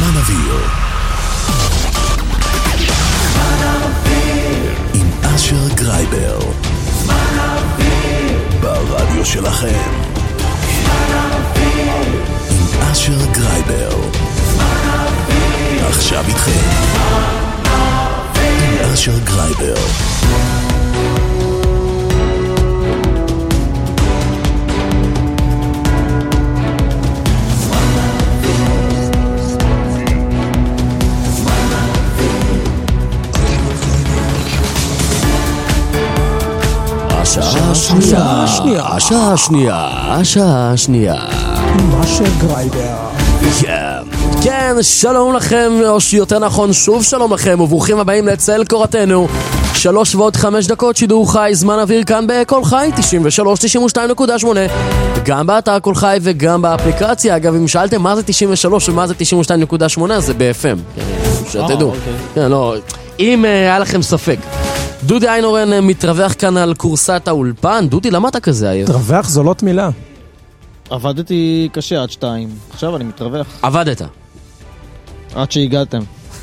זמן אוויר עם אשר גרייבר ברדיו שלכם. עם אשר גרייבר עכשיו איתכם עם אשר גרייבר. השעה השנייה. אשר גרייבר. כן, שלום לכם, או שיותר נכון, שוב שלום לכם, וברוכים הבאים לצל קורתנו. 3 ועוד 5 דקות שידור חי, זמן אוויר כאן בכל חי, 93-92.8, גם באתר כל חי וגם באפליקציה. אגב, אם שאלתם מה זה 93 ומה זה 92.8, זה ב-FM, שתדעו. כן, לא, אם היה לכם ספק. דודי איינורן מתרווח כאן על קורסת האולפן. דודי, למה אתה כזה עייף? מתרווח זו לא מילה. עבדתי קשה עד 2, עכשיו אני מתרווח. עבדת? עד שהגעתם.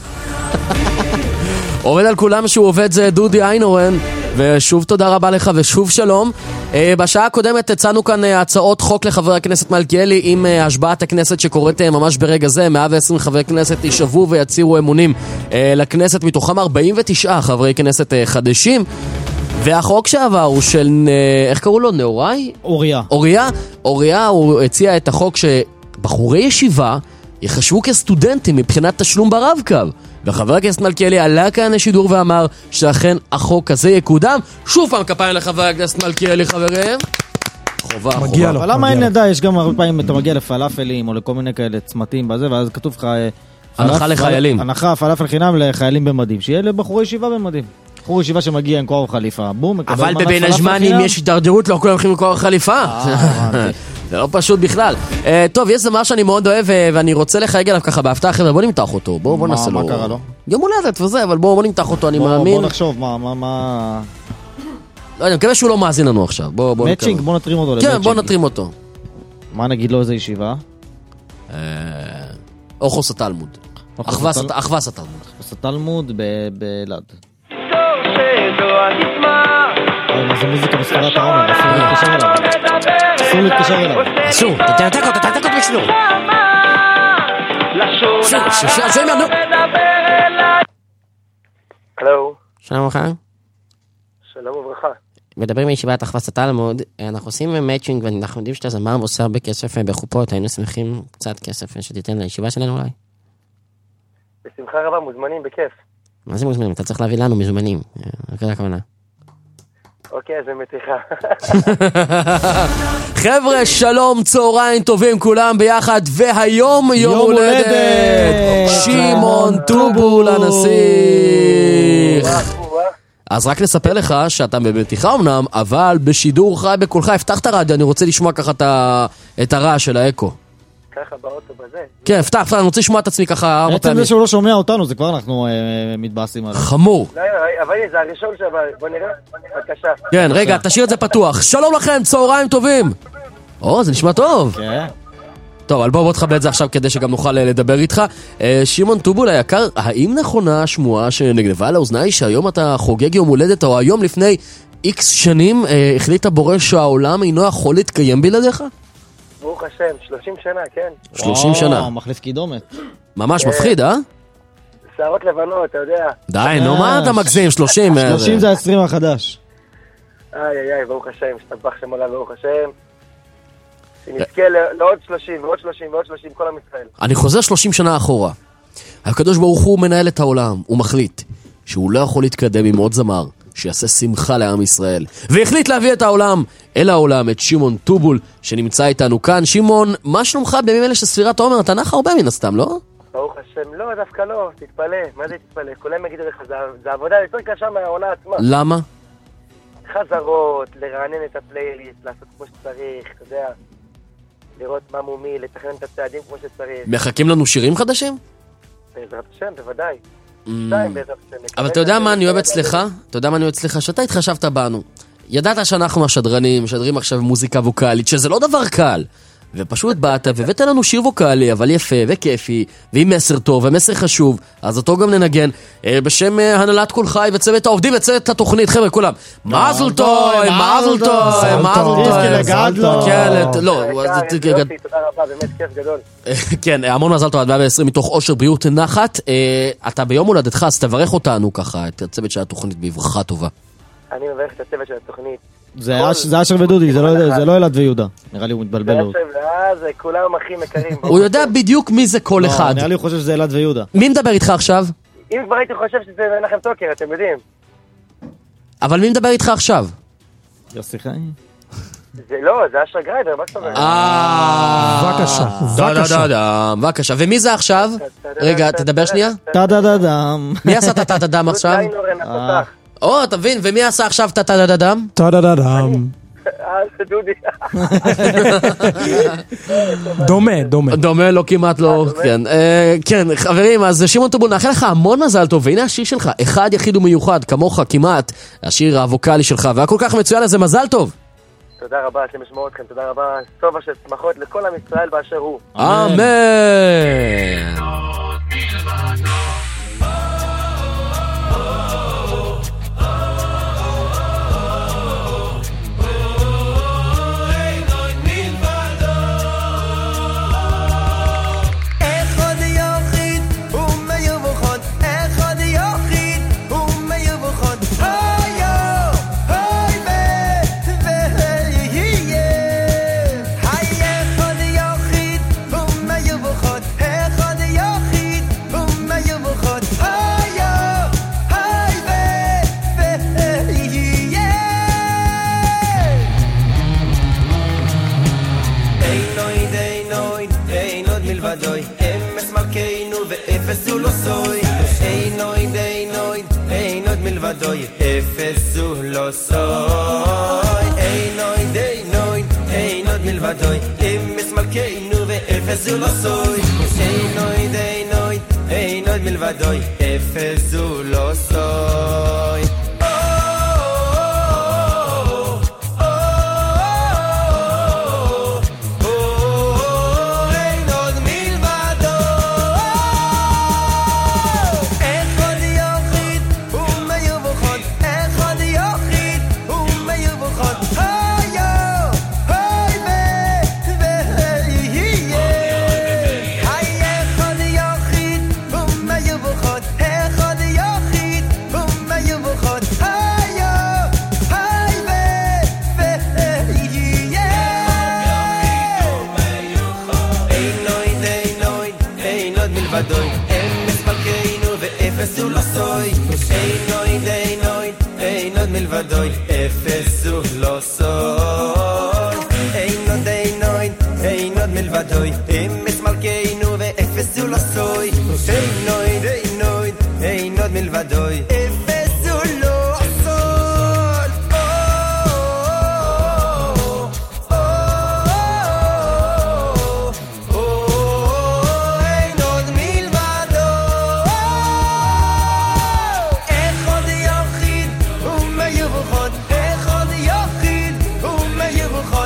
עובד על כולם שהוא עובד, זה דודי איינורן, ושוב תודה רבה לך ושוב שלום. בשעה הקודמת הצענו כאן הצעות חוק לחבר הכנסת מלכיאלי עם השבעת הכנסת שקורית ממש ברגע זה. 120 חברי כנסת יישבו ויצירו אמונים לכנסת, מתוכם 49 חברי כנסת חדשים. והחוק שעבר הוא של, איך קראו לו? נאורי? אוריה, הוא הציע את החוק שבחורי ישיבה יחשבו כסטודנטים מבחינת תשלום ברב-קו. וחבר הכנסת מלכיאלי עלה כאן לשידור ואמר שאכן החוק הזה יקודם. שוב פעם כפיים לחבר הכנסת מלכיאלי, חברים. חובה. אבל למה אין נדע? יש גם הרבה פעמים אתה מגיע לפלאפלים או לכל מיני כאלה צמתים בזה, ואז כתוב לך הנחה לחיילים. הנחה, פלאפל חינם לחיילים במדים. שיהיה לבחורי ישיבה במדים. בחור ישיבה שמגיע עם כוח חליפה, בום, אבל בבין הז'מנים יש התדרדרות, לא כולם הולכים עם כוח חליפה. זה לא פשוט בכלל. טוב, יש זמר שאני מאוד אוהב ואני רוצה לחייג עליו ככה בהפתעה. חבר'ה, בוא נמתח אותו, בוא נעשה לו. מה קרה לו? יום הולדת וזה, אבל בוא נמתח אותו, אני מאמין. בוא נחשוב, מה... לא, אני מקווה שהוא לא מאזין לנו עכשיו. מאצ'ינג, בוא נטרים אותו. כן, בוא נטרים אותו. מה נגיד לו, איזה ישיבה? אוחוס התלמוד. אחווס התלמוד. אחווס התלמוד באלעד. מה זה מוזיקה בספרת העומר? אסור להתקשר אליו. אסור, תתעתק אותו בשלו. הלו. שלום לך. שלום וברכה. מדברים מישיבת אחווס התלמוד. אנחנו עושים מאצ'ינג ואנחנו יודעים שאתה זמר ועושה הרבה כסף בחופות. היינו שמחים קצת כסף שתיתן לישיבה שלנו אולי. בשמחה רבה, מוזמנים בכיף. מה זה מוזמנים? אתה צריך להביא לנו מזומנים. כזה הכוונה. אוקיי, זה מתיחה. חבר'ה, שלום, צהריים טובים כולם ביחד, והיום יום הולדת שמעון טובול הנסיך. אז רק לספר לך שאתה במתיחה אמנם, אבל בשידור חי בקולך, הפתח את הרדיו, אני רוצה לשמוע ככה את הרעש של האקו. ככה באוטו בזה? כן, הפתח, אני רוצה לשמוע את עצמי ככה 4 פעמים. בעצם זה שהוא לא שומע אותנו, זה כבר אנחנו מתבאסים עליו. חמור. לא, אבל זה הראשון שבא, בוא נראה, בבקשה. כן, רגע, תשאיר את זה פתוח. שלום לכם, צהריים טובים. זה נשמע טוב. כן. טוב, אבל בוא תחבא את זה עכשיו כדי שגם נוכל לדבר איתך. שמעון טובול היקר, האם נכונה השמועה שנגנבה לאוזניי שהיום אתה חוגג יום הולדת, או היום לפני X שנים החליט הבורא שהעולם אינו יכול להתקיים בלעדיך? ברוך השם, 30 שנה, כן. 30 שנה. מחליף קידומת. ממש מפחיד, שערות לבנות, אתה יודע. די, נו, מה אתה מגזים? 30. 30 זה 20 החדש. איי, ברוך השם, שתבח שם עולה, ברוך השם. שנזכה לעוד 30 ועוד 30 ועוד 30, כל עם ישראל. אני חוזר 30 שנה אחורה. הקדוש ברוך הוא מנהל את העולם, הוא מחליט שהוא לא יכול להתקדם עם עוד זמר שיעשה שמחה לעם ישראל, והחליט להביא את העולם אל העולם, את שמעון טובול שנמצא איתנו כאן. שמעון, מה שלומך בימים אלה שספירת העומר? אתה נח הרבה מן הסתם, לא? ברוך השם, לא, דווקא לא, תתפלא. מה זה תתפלא? כולם יגידו לך, זה עבודה יותר קשה מהעונה עצמה. למה? חזרות, לרענן את הפלייליסט, לעשות כמו שצריך, אתה יודע, לראות מה מומי, לתכנן את הצעדים כמו שצריך. מחכים לנו שירים חדשים? בעזרת השם, בוודאי. אבל אתה יודע מה אני אוהב אצלך? אתה יודע מה אני אוהב אצלך? שאתה התחשבת בנו. ידעת שאנחנו השדרנים, משדרים עכשיו מוזיקה ווקלית, שזה לא דבר קל. ופשוט באת והבאת לנו שיר ווקלי, אבל יפה וכיפי, ועם מסר טוב ומסר חשוב, אז אותו גם ננגן בשם הנהלת כל חי וצוות העובדים וצוות התוכנית, חבר'ה כולם, מזל טוב, מזל טוב, מזל טוב, כן, לא, תודה רבה, באמת כיף גדול. כן, המון מזל טוב, עד 120 מתוך אושר בריאות נחת, אתה ביום הולדתך, אז תברך אותנו ככה, את הצוות של התוכנית בברכה טובה. אני מברך את הצוות של התוכנית. זה אשר ודודי, זה לא אלעד ויהודה. נראה לי הוא מתבלבל לו. זה כולם אחים יקרים. הוא יודע בדיוק מי זה כל אחד. נראה לי הוא חושב שזה אלעד ויהודה. מי מדבר איתך עכשיו? אם כבר הייתי חושב שזה מנחם טוקר, אתם יודעים. אבל מי מדבר איתך עכשיו? יוסי חי? זה לא, זה אשר גרייבר, מה שאתה אומר? בבקשה. ומי זה עכשיו? רגע, תדבר שנייה. טה-דה-דה-דם. מי עשה טה-דה-דם עכשיו? או, תבין, ומי עשה עכשיו טה-דה-דם? טה-דה-דה-דם. זה דודי. דומה, לא כמעט לא, כן, חברים, אז שמעון טובול, נאחל לך המון מזל טוב, והנה השיר שלך, אחד יחיד ומיוחד, כמוך כמעט, השיר הווקלי שלך, והכל כך מצוין לזה, מזל טוב. תודה רבה, אתם ישמעו אתכם, תודה רבה, סובה של שמחות לכל עם ישראל באשר הוא. אמן. אפס הוא לא סוי, אין עוד מלבדוי, אמס מלכנו ואפס הוא לא סוי, אין עוד מלבדוי, אפס הוא לא סוי. אפס הוא לא סוי, אין עוד מלבדוי, אמס מלכנו ואפס הוא לא סוי, אין עוד מלבדוי, אפס הוא לא סוי. אין עוד מלבדוי, איך עוד יחיד ומיוחד, איך עוד יחיד ומיוחד,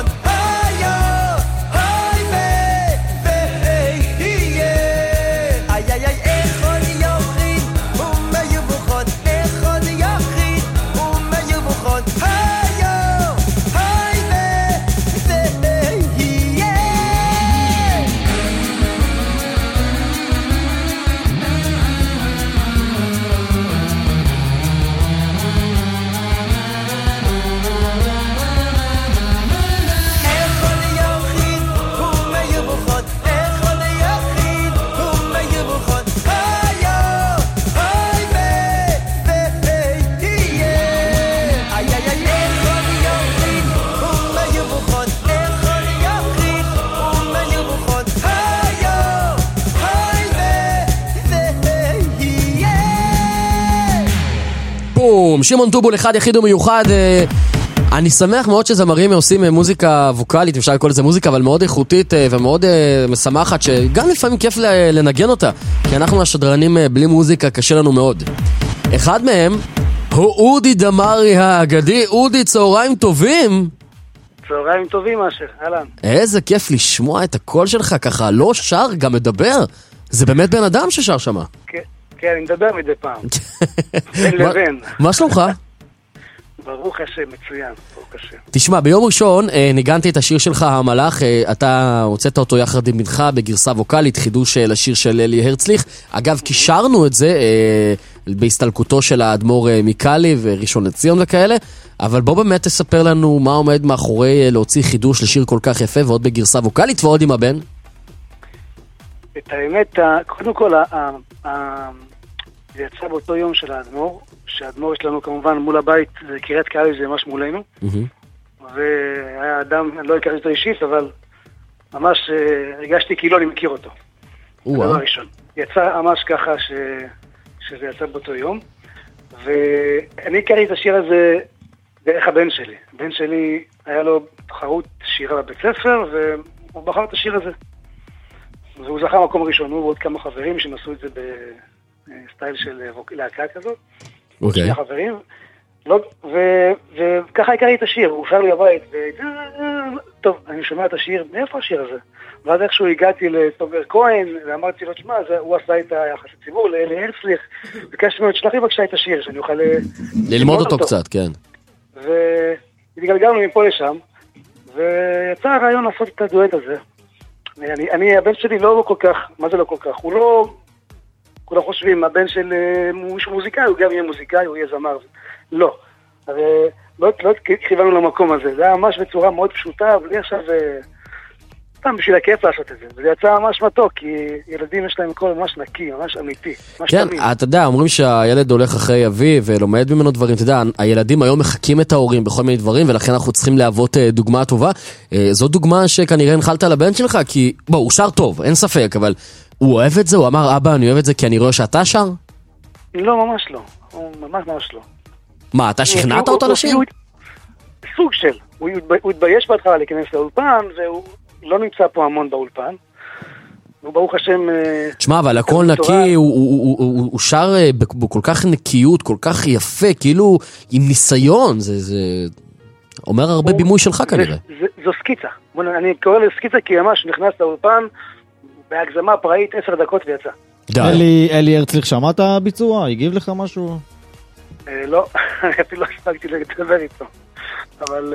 שמעון טובול, אחד יחיד ומיוחד. אני שמח מאוד שזמרים עושים מוזיקה ווקלית, אפשר לקרוא לזה מוזיקה, אבל מאוד איכותית ומאוד משמחת, שגם לפעמים כיף לנגן אותה, כי אנחנו השדרנים בלי מוזיקה קשה לנו מאוד. אחד מהם הוא אודי דמרי האגדי. אודי, צהריים טובים. צהריים טובים, אשר, אהלן. איזה כיף לשמוע את הקול שלך ככה, לא שר, גם מדבר. זה באמת בן אדם ששר שמה. כן, אני מדבר מדי פעם. בין לבין. מה שלומך? ברוך השם, מצוין, ברוך השם. תשמע, ביום ראשון ניגנתי את השיר שלך, המלאך, אתה הוצאת אותו יחד עם בנך בגרסה ווקלית, חידוש לשיר של אלי הרצליך. אגב, קישרנו את זה בהסתלקותו של האדמו"ר מיקלי וראשון לציון וכאלה, אבל בוא באמת תספר לנו מה עומד מאחורי להוציא חידוש לשיר כל כך יפה, ועוד בגרסה ווקלית ועוד עם הבן. את האמת, קודם כל, זה יצא באותו יום של האדמו"ר, שהאדמו"ר יש לנו כמובן מול הבית, זה קריית קהל, זה ממש מולנו, והיה אדם, אני לא הכרתי אותו אישית, אבל ממש הרגשתי כאילו אני מכיר אותו. דבר ראשון. יצא ממש ככה שזה יצא באותו יום, ואני הכרתי את השיר הזה דרך הבן שלי. הבן שלי היה לו תחרות שירה בבית ספר, והוא בחר את השיר הזה. והוא זכה מקום ראשון, הוא ועוד כמה חברים שנסו את זה בסטייל של להקה כזאת. שני חברים. וככה הכרתי את השיר, הוא שר לי הבית, טוב, אני שומע את השיר, מאיפה השיר הזה? ואז איכשהו הגעתי לתומר כהן, ואמרתי לו, תשמע, הוא עשה את היחס הציבור, לאלי הרצליך, ביקשתי ממנו, תשלח לי בבקשה את השיר, שאני אוכל ללמוד אותו קצת, כן. והתגלגלנו מפה לשם, ויצא הרעיון לעשות את הדואט הזה. הבן שלי לא כל כך, מה זה לא כל כך? הוא לא, כולם חושבים, הבן של מישהו מוזיקאי, הוא גם יהיה מוזיקאי, הוא יהיה זמר. לא. הרי לא כיוונו למקום הזה. זה היה ממש בצורה מאוד פשוטה, בלי עכשיו, סתם בשביל הכיף לעשות את זה. וזה יצא ממש מתוק, כי ילדים יש להם קול ממש נקי, ממש אמיתי. כן, אתה יודע, אומרים שהילד הולך אחרי אביו ולומד ממנו דברים. אתה יודע, הילדים היום מחכים את ההורים בכל מיני דברים, ולכן אנחנו צריכים להוות דוגמה טובה. זו דוגמה שכנראה הנחלת לבן שלך, כי, בוא, הוא שר טוב, אין ספק, אבל הוא אוהב את זה? הוא אמר, אבא, אני אוהב את זה כי אני רואה שאתה שר? לא, ממש לא. ממש לא. מה, אתה שכנעת אותו לשיר? סוג של. הוא התבייש בהתחלה להיכנס לאולפן, והוא לא נמצא פה המון באולפן. הוא ברוך השם... תשמע, אבל הכל נקי, הוא שר בכל כך נקיות, כל כך יפה, כאילו עם ניסיון, זה אומר הרבה בימוי שלך כנראה. זו סקיצה. אני קורא לסקיצה כי ממש נכנס לאולפן, בהגזמה פראית 10 דקות ויצא. אלי הרצליך, שמעת הביצוע? הגיב לך משהו? לא, אני אפילו לא הספקתי לדבר איתו. אבל...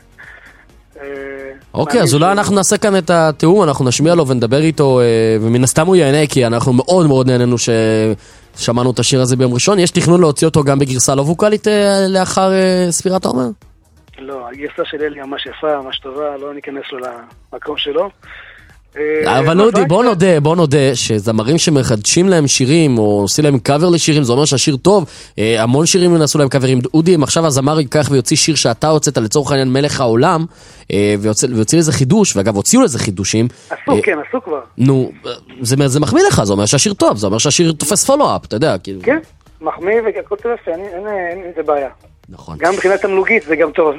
אוקיי, אז אולי אנחנו נעשה כאן את התיאום, אנחנו נשמיע לו ונדבר איתו, ומן הסתם הוא יענה, כי אנחנו מאוד מאוד נהנינו ששמענו את השיר הזה ביום ראשון. יש תכנון להוציא אותו גם בגרסה לא ווקלית לאחר ספירת העומר? לא, הגרסה של אלי ממש יפה, ממש טובה, לא ניכנס לו למקום שלו. אבל אודי, בוא נודה שזמרים שמחדשים להם שירים או עושים להם קאבר לשירים, זה אומר שהשיר טוב, המון שירים נעשו להם קאברים. אודי, אם עכשיו הזמר ייקח ויוציא שיר שאתה הוצאת לצורך העניין מלך העולם, ויוציא לזה חידוש, ואגב הוציאו לזה חידושים, עשו כבר. נו, זה מחמיא לך, זה אומר שהשיר טוב, זה אומר שהשיר תופס פולו-אפ, אתה יודע. כן, מחמיא והכל טוב, אין איזה בעיה. נכון. גם מבחינת תמלוגית זה גם טוב.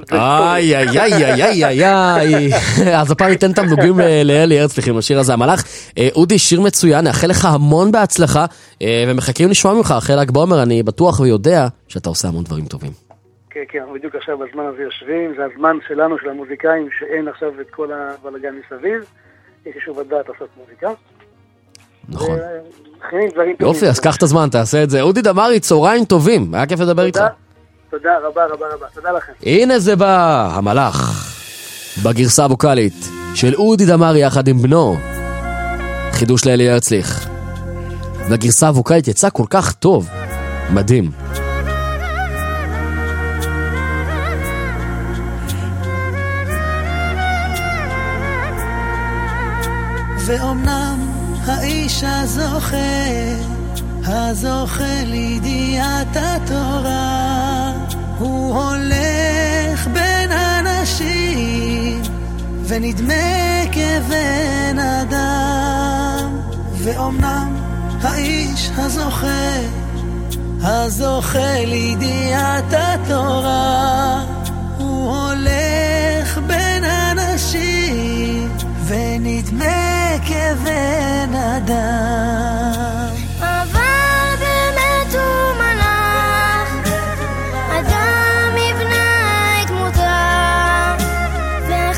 אז הפעם ניתן תמלוגים לאלי הרצליך עם השיר הזה, המלאך. אודי, שיר מצוין, נאחל לך המון בהצלחה, ומחכים לשמוע ממך אחרי ל"ג בעומר, אני בטוח ויודע שאתה עושה המון דברים טובים. כן, כן, בדיוק עכשיו בזמן הזה יושבים, זה הזמן שלנו, של המוזיקאים, שאין עכשיו את כל הבלגן מסביב, יש איזשהו בדעת לעשות מוזיקה. נכון. יופי, אז קח את הזמן, תעשה את זה. אודי דמרי, צהריים טובים, היה כיף לדבר איתך. תודה רבה, תודה לכם. הנה זה בא, המלאך, בגרסה הווקלית של אודי דמרי יחד עם בנו, חידוש לאלי הרצליך. והגרסה הווקלית יצא כל כך טוב, מדהים. ואומנם האיש הזוכה לידיעת התורה, הוא הולך בין אנשים ונדמה כבן אדם. ואומנם האיש הזוכה לידיעת התורה, הוא הולך בין אנשים ונדמה כבן אדם. אבל באמת הוא מלאך, אדם יבנה את דמותיו,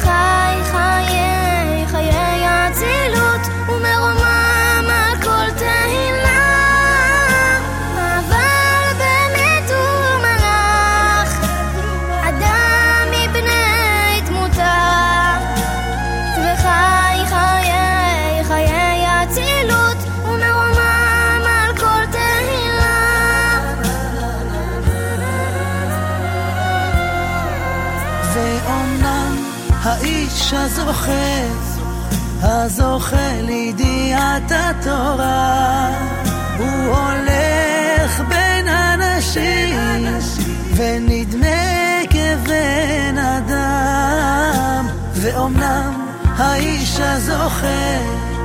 האיש הזוכה לידיעת התורה, הוא הולך בין אנשים ונדמה כבן אדם, ואומנם האיש הזוכה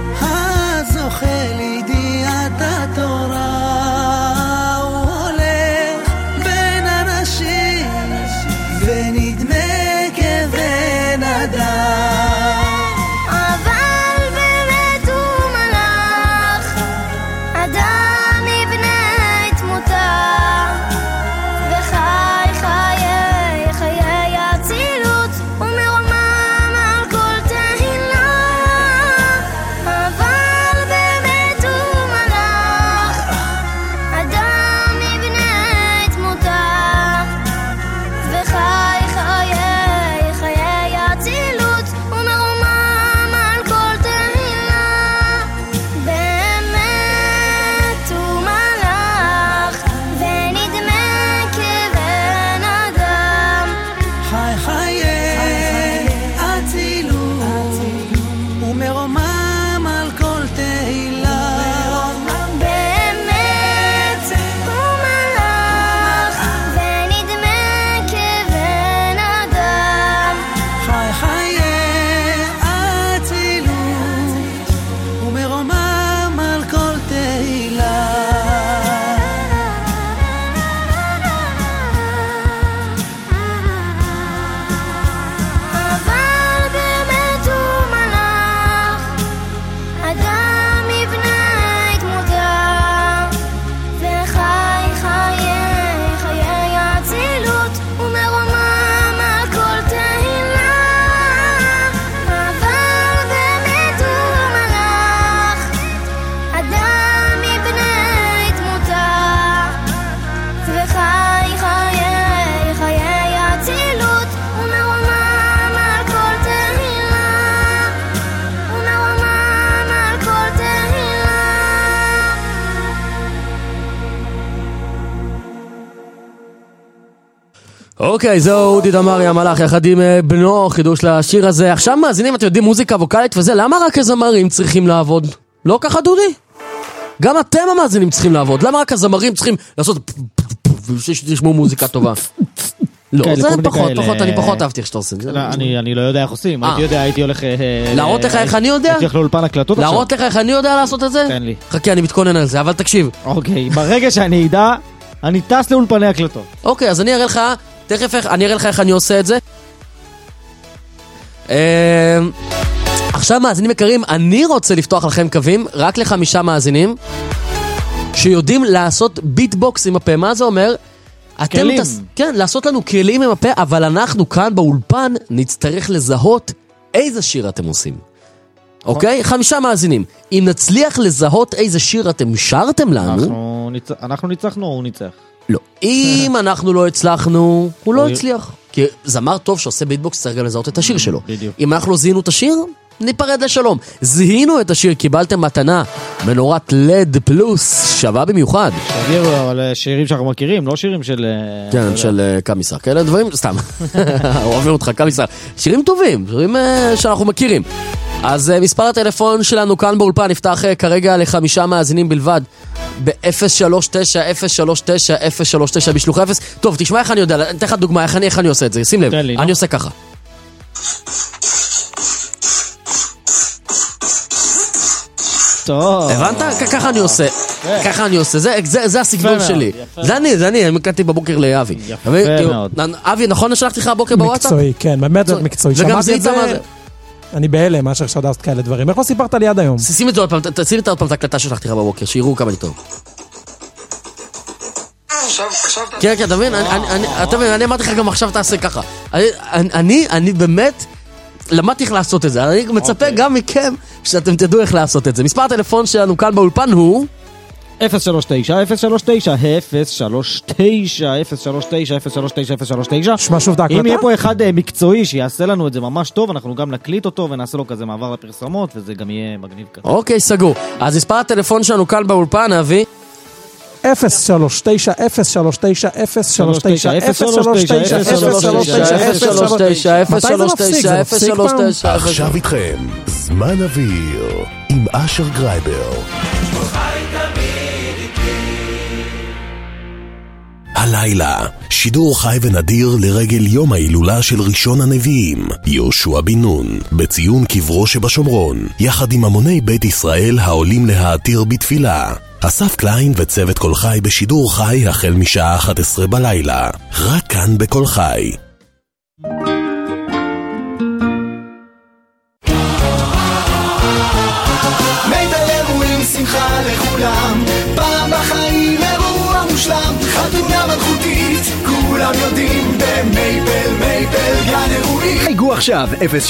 לידיעת התורה, הוא הולך בין אנשים ונדמה כבן אדם. אבל באמת הוא מלאך, אדם יבנה את מותה, וחי חיי אצילות, ומרומם על כל תהילה. אבל באמת הוא מלאך, אדם יבנה את מותה, וחי חיי אצילות, ומרומם על כל תהילה. באמת הוא מלאך, ונדמה כבן אדם. חי חיי אצילות ומרומם על כל תהילה. באמת הוא מלאך, ונדמה כבן אדם. חי חיי אצילות ומרומם על כל תהילה. אבל באמת הוא מלאך, אדם יבנה את מותה, וחי חיי אצילות, ומרומם על כל תהילה. אבל באמת הוא מלאך, אדם יבנה את מותה, וחי חיי אצילות, ומרומם על כל תהילה, ומרומם על כל תהילה. אוקיי, זהו אודי דמארי המלאך יחד עם בנו, חידוש לשיר הזה. עכשיו מאזינים, אתם יודעים, מוזיקה ווקלית וזה, למה רק הזמרים צריכים לעבוד? לא ככה דודי? גם אתם המאזינים צריכים לעבוד, למה רק הזמרים צריכים לעשות שתשמעו מוזיקה טובה? לא, כאלה, זה כל מיני פחות, כאלה. אני פחות אהבתי איך שאתה עושה. אני לא יודע איך עושים, הייתי הולך... להראות לך איך אני יודע? הייתי הולך לאולפן הקלטות עכשיו. להראות לך איך אני יודע לעשות את זה? תן לי. חכה, אני מתכונן על זה, אבל תקשיב. אוקיי, ברגע שאני אדע, אני טס לאולפני הקלטות. אוקיי, אז אני אראה לך, תכף אני אראה לך איך אני עושה את זה. עכשיו מאזינים יקרים, אני רוצה לפתוח לכם קווים, רק ל5 מאזינים, שיודעים לעשות ביטבוקס עם הפה. מה זה אומר? כלים. כן, לעשות לנו כלים עם הפה, אבל אנחנו כאן באולפן נצטרך לזהות איזה שיר אתם עושים. אוקיי? 5 מאזינים. אם נצליח לזהות איזה שיר אתם שרתם לנו... אנחנו ניצחנו או הוא ניצח? לא. אם אנחנו לא הצלחנו, הוא לא הצליח. כי זמר טוב שעושה ביטבוקס צריך גם לזהות את השיר שלו. בדיוק. אם אנחנו לא זיהינו את השיר, ניפרד לשלום. זיהינו את השיר, קיבלתם מתנה, מנורת לד פלוס, שווה במיוחד. תגידו, אבל שירים שאנחנו מכירים, לא שירים של... כן, של קמיסר. כאלה דברים, סתם. אוהבים אותך, קמיסר. שירים טובים, שירים שאנחנו מכירים. אז מספר הטלפון שלנו כאן באולפן נפתח כרגע ל5 מאזינים בלבד. ב-039-039-039 בשלוח 0. טוב, תשמע איך אני יודע, אתן לך דוגמה, איך אני עושה את זה, שים לב, אני עושה ככה. טוב. הבנת? ככה אני עושה. ככה אני עושה, זה הסגנון שלי. זה אני מקלטתי בבוקר לאבי. יפה מאוד. אבי, נכון שלחתי לך הבוקר בוואטסאפ? מקצועי, כן, באמת זה מקצועי. וגם שמעתי את זה, אני בהלם, מה שחשבת כאלה דברים. איך לא סיפרת לי עד היום? שים את זה עוד פעם, תשים את עוד פעם את הקלטה שלחתי לך בבוקר, שיראו כמה אני טוב. כן, אתה מבין? אני אמרתי לך גם עכשיו תעשה ככה. אני באמת למדתי איך לעשות את זה. אני מצפה גם מכם שאתם תדעו איך לעשות את זה. מספר הטלפון שלנו כאן באולפן הוא 039. שמע שוב את ההקלטה? אם יהיה פה אחד מקצועי שיעשה לנו את זה ממש טוב, אנחנו גם נקליט אותו ונעשה לו כזה מעבר לפרסומות, וזה גם יהיה מגניב כזה. אוקיי, סגור. אז מספר הטלפון שלנו כאן באולפן, אבי 039 039 039 מתי זה מפסיק? זה מפסיק פעם? עכשיו איתכם, זמן אוויר, עם אשר גרייבר. הלילה, שידור חי ונדיר לרגל יום ההילולה של ראשון הנביאים, יהושע בן נון, בציון קברו שבשומרון, יחד עם המוני בית ישראל העולים להעתיר בתפילה. אסף קליין וצוות כל חי בשידור חי החל משעה 11 בלילה, רק כאן בכל חי. מיטל אירועים שמחה לכולם, פעם בחיים אירוע מושלם, חתונה מלכותית, כולם יודעים במייבל, מייבל גן אירועים. חייגו עכשיו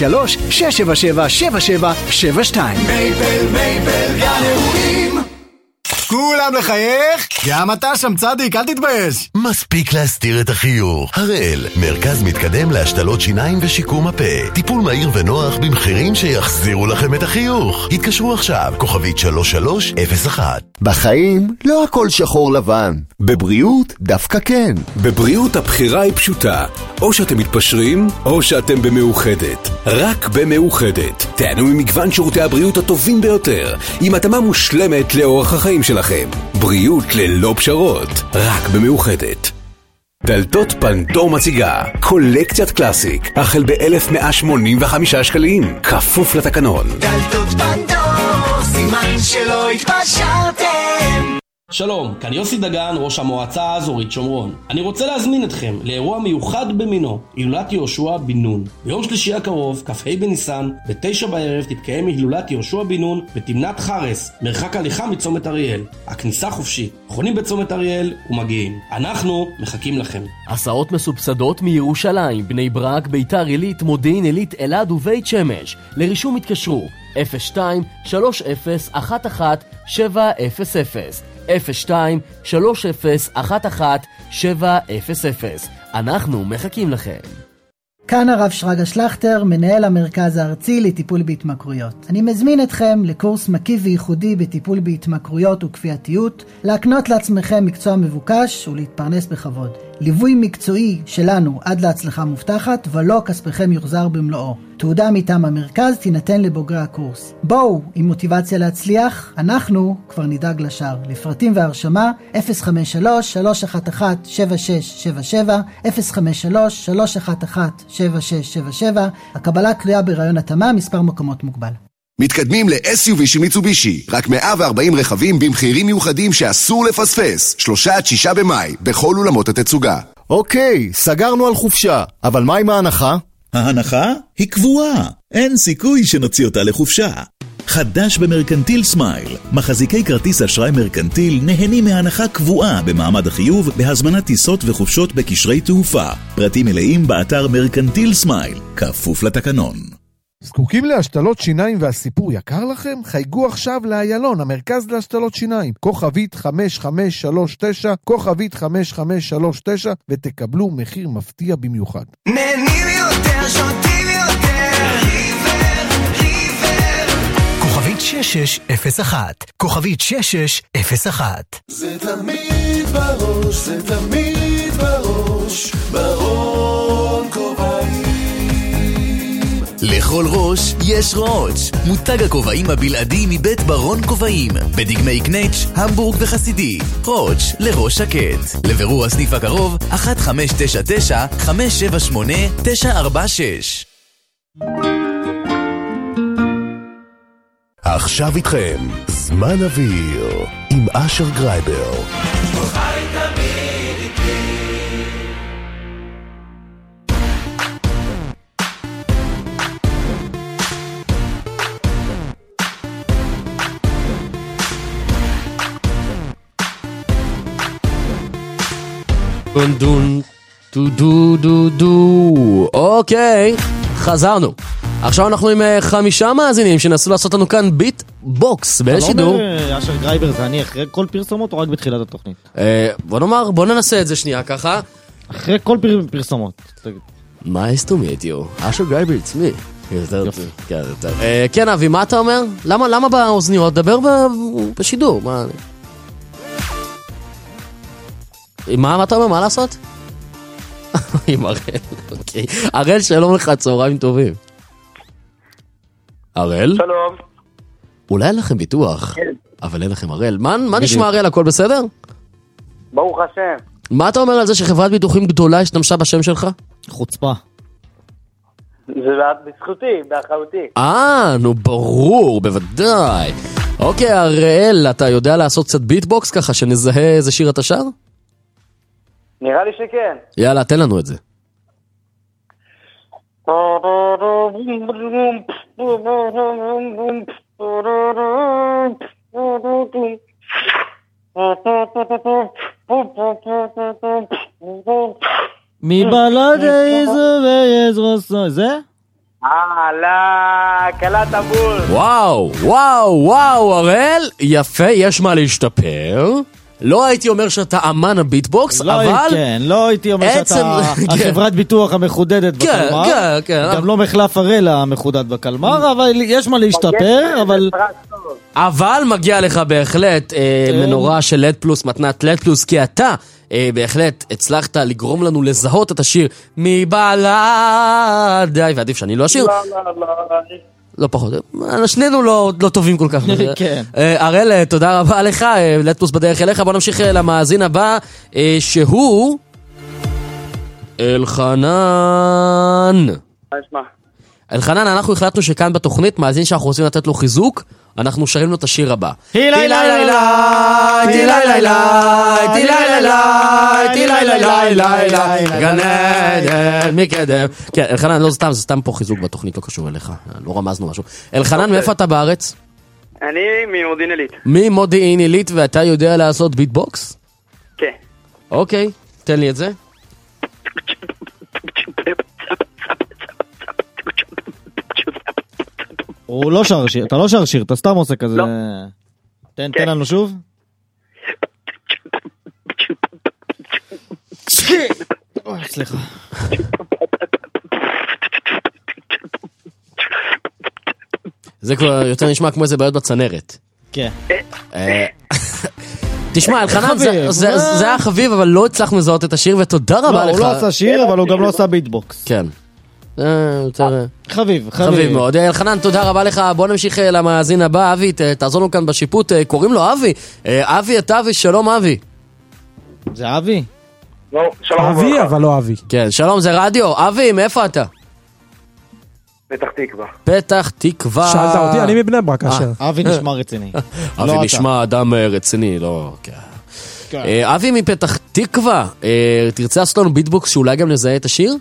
03-677-7772. מייבל, מייבל גן אירועים. כולם לחייך? גם אתה שם צדיק, אל תתבייש. מספיק להסתיר את החיוך. הראל, מרכז מתקדם להשתלות שיניים ושיקום הפה. טיפול מהיר ונוח במחירים שיחזירו לכם את החיוך. התקשרו עכשיו, כוכבית 3301. בחיים לא הכל שחור לבן. בבריאות דווקא כן. בבריאות הבחירה היא פשוטה. או שאתם מתפשרים, או שאתם במאוחדת. רק במאוחדת. תענו ממגוון שירותי הבריאות הטובים ביותר, עם התאמה מושלמת לאורח החיים שלכם. בריאות ללא פשרות. רק במאוחדת. דלתות פנדור מציגה קולקציית קלאסיק החל ב-1,185 שקלים, כפוף לתקנון. דלתות פנדור, סימן שלא התפשרתם. שלום, כאן יוסי דגן, ראש המועצה האזורית שומרון. אני רוצה להזמין אתכם לאירוע מיוחד במינו, הילולת יהושע בן נון. ביום שלישי הקרוב, כ"ה בניסן, ב-9 בערב תתקיים הילולת יהושע בן נון בתמנת חרס, מרחק הליכה מצומת אריאל. הכניסה חופשית. חונים בצומת אריאל ומגיעים. אנחנו מחכים לכם. הסעות מסובסדות מירושלים, בני ברק, ביתר עילית, מודיעין עילית, אלעד ובית שמש. לרישום התקשרו 02-3011-700 02-3011-700. אנחנו מחכים לכם. כאן הרב שרגא שלכטר, מנהל המרכז הארצי לטיפול בהתמכרויות. אני מזמין אתכם לקורס מקיף וייחודי בטיפול בהתמכרויות וכפייתיות, להקנות לעצמכם מקצוע מבוקש ולהתפרנס בכבוד. ליווי מקצועי שלנו עד להצלחה מובטחת, ולא כספכם יוחזר במלואו. תעודה מטעם המרכז תינתן לבוגרי הקורס. בואו עם מוטיבציה להצליח, אנחנו כבר נדאג לשאר. לפרטים והרשמה 053-311-7677, 053-311-7677. הקבלה תלויה ברעיון התאמה, מספר מקומות מוגבל. מתקדמים ל-SUV של מיצובישי, רק 140 רכבים במחירים מיוחדים שאסור לפספס, 3-6 במאי, בכל אולמות התצוגה. אוקיי, סגרנו על חופשה, אבל מה עם ההנחה? ההנחה היא קבועה, אין סיכוי שנוציא אותה לחופשה. חדש במרקנטיל סמייל, מחזיקי כרטיס אשראי מרקנטיל נהנים מהנחה קבועה במעמד החיוב בהזמנת טיסות וחופשות בקשרי תעופה. פרטים מלאים באתר מרקנטיל סמייל, כפוף לתקנון. זקוקים להשתלות שיניים והסיפור יקר לכם? חייגו עכשיו לאיילון, המרכז להשתלות שיניים, כוכבית 5539, כוכבית 5539, ותקבלו מחיר מפתיע במיוחד. נהנים יותר, שותים יותר, ריבר, כוכבית 6601, כוכבית 6601. זה תמיד בראש, זה תמיד בראש, ברון כובעים. לכל ראש יש ראש. מותג הכובעים הבלעדי מבית ברון כובעים, בדגמי קנץ', המבורג וחסידי. ראש לראש שקט. לבירור הסניף הקרוב 1599-578-946. עכשיו איתכם, זמן אוויר, עם אשר גרייבר. דון דו דו דו דו. אוקיי, חזרנו. עכשיו אנחנו עם 5 מאזינים שנסו לעשות לנו כאן ביט בוקס בשידור. אשר גרייבר זה אני אחרי כל פרסומות או רק בתחילת התוכנית? בוא ננסה את זה שנייה ככה. אחרי כל פרסומות. Nice to meet you. אשר גרייבר, it's me. כן אבי, מה אתה אומר? למה באוזניות? דבר בשידור. מה אתה אומר? מה לעשות? עם הראל, אוקיי. הראל, שלום לך, צהריים טובים. הראל? שלום. אולי אין לכם ביטוח, כן. אבל אין לכם הראל. מה נשמע הראל, הכל בסדר? ברוך השם. מה אתה אומר על זה שחברת ביטוחים גדולה השתמשה בשם שלך? חוצפה. זה בזכותי, באחריותי. נו ברור, בוודאי. אוקיי, הראל, אתה יודע לעשות קצת ביטבוקס ככה, שנזהה איזה שיר אתה שר? נראה לי שכן. יאללה, תן לנו את זה. מבלד איזו ויזרוסו, זה? קלת הבול. וואו, הראל, יפה, יש מה להשתפר. לא הייתי אומר שאתה אמן הביטבוקס, אבל... כן, לא הייתי אומר שאתה החברת ביטוח המחודדת בקלמר. גם לא מחלף הראל המחודד בקלמר, אבל יש מה להשתפר, אבל מגיע לך בהחלט מנורה של לד פלוס, מתנת לד פלוס, כי אתה בהחלט הצלחת לגרום לנו לזהות את השיר מבלעדיי, ועדיף שאני לא אשיר. לא פחות, שנינו לא טובים כל כך. הראל, תודה רבה לך, לד פלוס בדרך אליך. בוא נמשיך למאזין הבא, שהוא אלחנן. אלחנן, אנחנו החלטנו שכאן בתוכנית, מאזין שאנחנו רוצים לתת לו חיזוק, אנחנו שרים לו את השיר הבא. הילי לילי גנדן מקדם. כן, אלחנן, לא סתם, זה סתם פה חיזוק בתוכנית, לא קשור אליך, לא רמזנו משהו. אלחנן, מאיפה אתה בארץ? אני ממודיעין עילית. ממודיעין עילית, ואתה יודע לעשות ביטבוקס? כן. אוקיי, תן לי את זה. הוא לא שר שיר, אתה לא שר שיר, אתה סתם עושה כזה. תן לנו שוב. סליחה. זה כבר יותר נשמע כמו איזה בעיות בצנרת. כן. תשמע, אלחנן, זה היה חביב, אבל לא הצלחנו לזהות את השיר, ותודה רבה לך. הוא לא עשה שיר, אבל הוא גם לא עשה ביטבוקס. כן. חביב מאוד. אלחנן, תודה רבה לך. בוא נמשיך למאזין הבא. אבי, תעזור לנו כאן בשיפוט. קוראים לו אבי. אבי, את אבי, שלום אבי. זה אבי? לא, שלום. אבי, אבל לא אבי. כן, שלום, זה רדיו. אבי, מאיפה אתה? פתח תקווה. פתח תקווה. שאלת אותי, אני מבני ברק אשר. אבי נשמע רציני. אבי נשמע אדם רציני, לא... אבי מפתח תקווה, תרצה לעשות לנו ביטבוקס שאולי גם נזהה את השיר?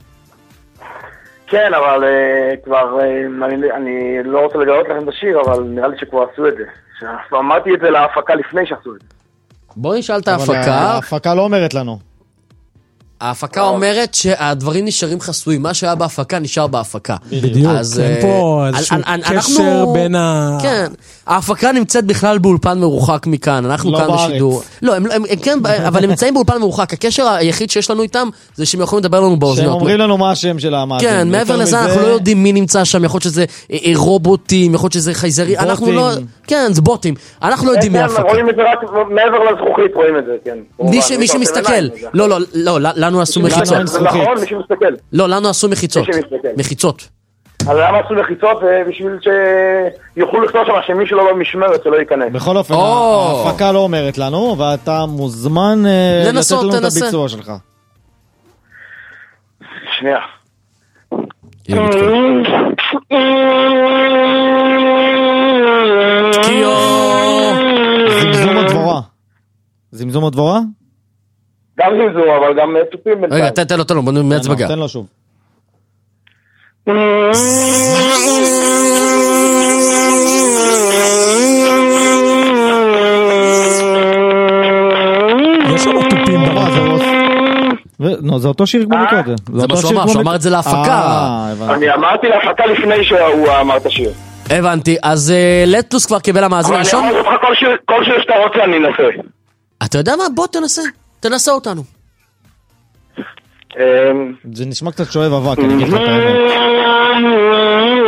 כן, אבל כבר, אני לא רוצה לגלות לכם את השיר, אבל נראה לי שכבר עשו את זה. אמרתי את זה להפקה לפני שעשו את זה. בוא נשאל את ההפקה. ההפקה לא אומרת לנו. ההפקה אומרת שהדברים נשארים חסויים, מה שהיה בהפקה נשאר בהפקה. בדיוק, אין פה איזשהו קשר בין כן, ההפקה נמצאת בכלל באולפן מרוחק מכאן, אנחנו כאן בשידור. לא, הם כן, אבל הם נמצאים באולפן מרוחק, הקשר היחיד שיש לנו איתם זה שהם יכולים לדבר לנו באוזניות. שהם אומרים לנו מה השם של המאזין. כן, מעבר לזה אנחנו לא יודעים מי נמצא שם, יכול להיות שזה רובוטים, יכול להיות שזה חייזרי, אנחנו לא, כן, זה בוטים, אנחנו לא יודעים מי ההפקה. רואים את זה רק מעבר לזכוכית, רואים את זה, כן. מי שמסתכל, לא, לנו עשו מחיצות. נכון, מי שמסתכל. לא, לנו עשו מחיצות. מחיצות. אז למה עשו מחיצות? בשביל שיוכלו לכתוב שם שמישהו לא במשמרת שלא ייכנס. בכל אופן, ההפקה לא אומרת לנו, ואתה מוזמן לתת לנו את הביצוע שלך. שנייה. זמזום הדבורה? גם זמזום, אבל גם תופים בינתיים. רגע, תן לו, בוא נעץ בגע. תן לו שוב. יש שם תופים ברז. זה אותו שיר כמו מקודם. זה מה שהוא אמר, שהוא אמר את זה להפקה. אני אמרתי להפקה לפני שהוא אמר את השיר. הבנתי, אז לד פלוס כבר קיבל המאזין הראשון? אבל אני אמר לך כל שיר שאתה רוצה אני אנסה. אתה יודע מה? בוא תנסה אותנו. זה נשמע קצת שואב אבק, אני אגיד לך את האמת.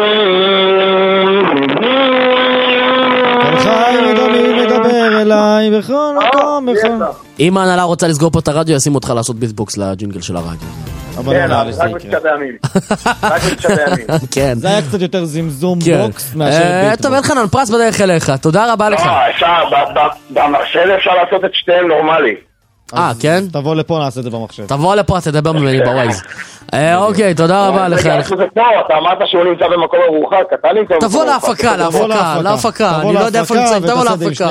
כל חי ודמי מדבר אליי בכל מקום, אם ההנהלה רוצה לסגור פה את הרדיו, ישים אותך לעשות ביטבוקס לג'ינגל של הרדיו. כן, רק מתשבעמים. רק מתשבעמים. כן. זה היה קצת יותר זמזום בוקס מאשר ביטבוקס. טוב, אלחנן, פרס בדרך אליך. תודה רבה לך. אפשר, במחשב אפשר לעשות את שתיהם נורמלי. כן? תבוא לפה, נעשה את זה במחשב. תבוא לפה, תדבר ממני בווייז. אוקיי, תודה רבה לך. רגע, זה פה, אתה אמרת שהוא נמצא במקום מרוחק, אתה נמצא במקום תבוא להפקה, אני לא יודע איפה נמצאים, תבוא להפקה.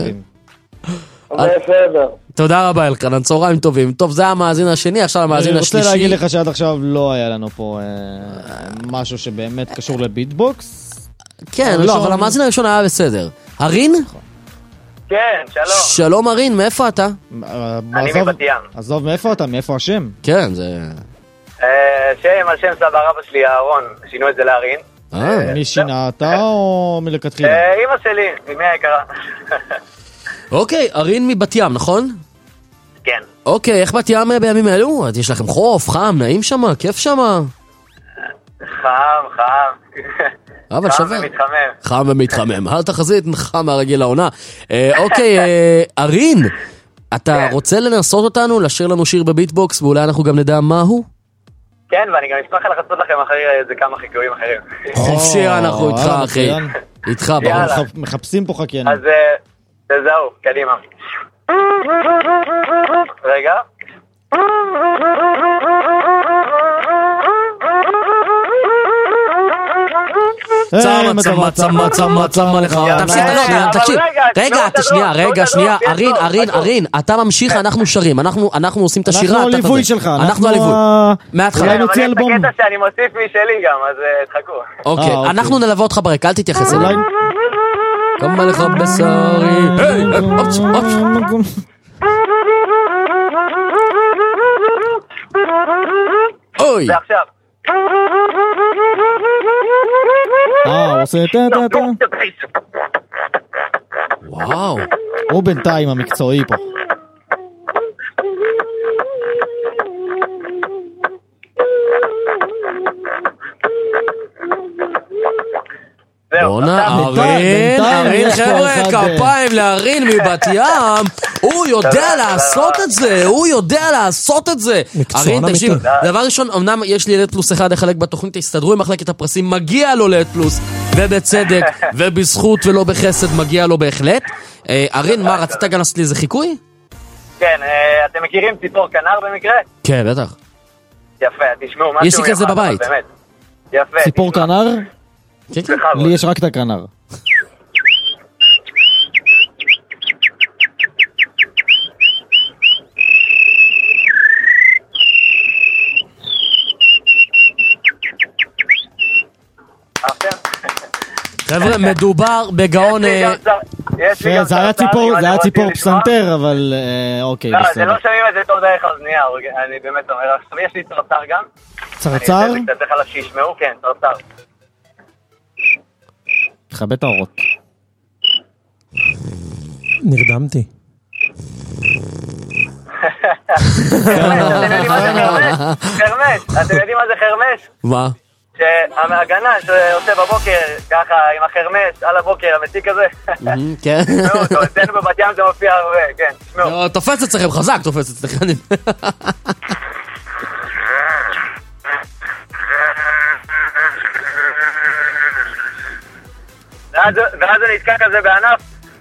בסדר. תודה רבה אלחנן, צהריים טובים. טוב, זה המאזין השני, עכשיו המאזין השלישי. אני רוצה להגיד לך שעד עכשיו לא היה לנו פה משהו שבאמת קשור לביטבוקס. כן, לא, אבל המאזין הראשון היה בסדר. ארין? כן, שלום. שלום ארין, מאיפה אתה? אני מבת ים. עזוב, מאיפה אתה? מאיפה השם? כן, זה... שם על שם סבא רבא שלי, אהרון. שינו את זה לארין. מי שינה, אתה או מלכתחילה? אמא שלי, אמא היקרה. אוקיי, ארין מבת ים, נכון? כן. אוקיי, איך בת ים בימים אלו? יש לכם חוף, חם, נעים שם, כיף שם? חם. אבל שווה. חם ומתחמם. חם ומתחמם. התחזית חם מהרגיל לעונה. אוקיי, ארין, אתה רוצה לנסות אותנו, לשיר לנו שיר בביטבוקס, ואולי אנחנו גם נדע מהו? כן, ואני גם אשמח לחצות לכם אחרי איזה כמה חיקויים אחרים. חופשי, אנחנו איתך, אחי. איתך, ברור. מחפשים פה חקיינים. אז תזהו, קדימה. רגע. צמה לך. תקשיב, רגע, שנייה, ארין, אתה ממשיך, אנחנו שרים, אנחנו עושים את השירה. אנחנו הליווי שלך. אנחנו הליווי. מההתחלה. אבל יש את הקטע שאני מוסיף משלי גם, אז תחכו. אוקיי, אנחנו נלווה אותך ברקע, אל תתייחס אליי. כמה לך בשרי. אוי. זה עכשיו. הוא עושה את וואו. הוא בינתיים המקצועי פה. בונה, ארין, חבר'ה, כפיים לארין מבת ים, הוא יודע לעשות את זה, ארין, תקשיב, דבר ראשון, אמנם יש לי לט פלוס אחד לחלק בתוכנית, הסתדרו עם מחלקת הפרסים, מגיע לו לט פלוס, ובצדק, ובזכות ולא בחסד, מגיע לו בהחלט. ארין, מה, רצית גם לעשות לי איזה חיקוי? כן, אתם מכירים ציפור כנר במקרה? כן, בטח. יפה, תשמעו, משהו יש לי כזה בבית. יפה. ציפור כנר? לי יש רק את הכנר. חבר'ה, מדובר בגאון... זה היה ציפור פסנתר, אבל אוקיי, בסדר. לא, זה לא שומעים את זה טוב דרך האוזנייה, אני באמת אומר, עכשיו יש לי צרצר גם. צרצר? אני אתן לך עליו שישמעו, כן, צרצר. תכבד את האורות. נרדמתי. חרמש, אתם יודעים מה זה חרמש? מה? שהגנה שעושה בבוקר ככה עם החרמש על הבוקר המציק הזה. כן. תשמעו אותו, אצלנו בבת ים זה מופיע הרבה, כן, תשמעו. תופס אצלכם, חזק תופס אצלכם. ואז הוא נתקע כזה בענף.